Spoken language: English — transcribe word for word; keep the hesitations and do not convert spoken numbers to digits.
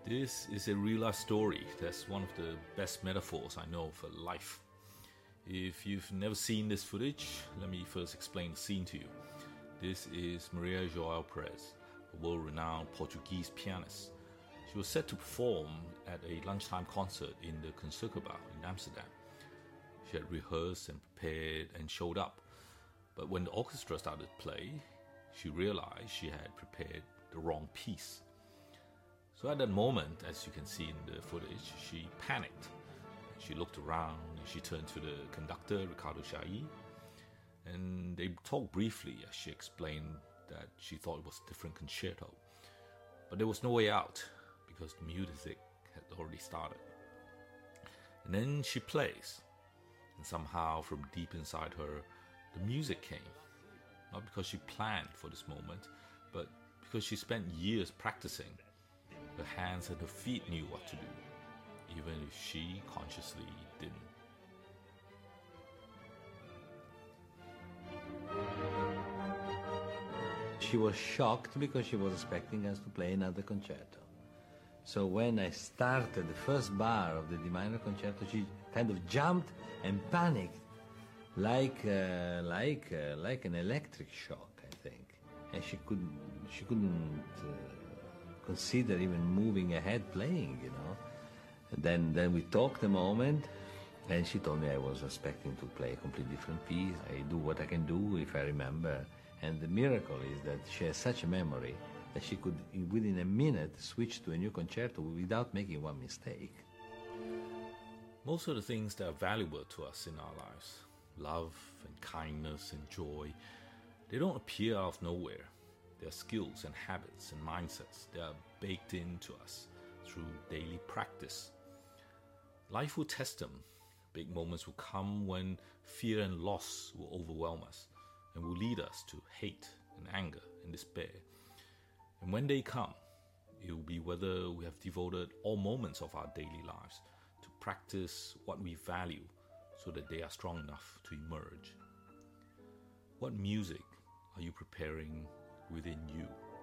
This is a real life story. That's one of the best metaphors I know for life. If you've never seen this footage, let me first explain the scene to you. This is Maria João Perez, a world-renowned Portuguese pianist. She was set to perform at a lunchtime concert in the Concertgebouw in Amsterdam. She had rehearsed and prepared and showed up. But when the orchestra started to play, she realized she had prepared the wrong piece. So at that moment, as you can see in the footage, she panicked. She looked around and she turned to the conductor, Ricardo Chailly, and they talked briefly as she explained that she thought it was a different concerto. But there was no way out because the music had already started. And then she plays, and somehow from deep inside her, the music came. Not because she planned for this moment, but because she spent years practicing. Her hands and her feet knew what to do, even if she consciously didn't. She was shocked because she was expecting us to play another concerto. So when I started the first bar of the D minor concerto, she kind of jumped and panicked, like uh, like uh, like an electric shock, I think. And she couldn't she couldn't uh, consider even moving ahead playing, you know. And then then we talked a moment, and she told me I was expecting to play a completely different piece. I do what I can do if I remember. And the miracle is that she has such a memory that she could, within a minute, switch to a new concerto without making one mistake. Most of the things that are valuable to us in our lives, love and kindness and joy, they don't appear out of nowhere. They are skills and habits and mindsets that are baked into us through daily practice. Life will test them. Big moments will come when fear and loss will overwhelm us and will lead us to hate and anger and despair. And when they come, it will be whether we have devoted all moments of our daily lives to practice what we value so that they are strong enough to emerge. What music are you preparing within you?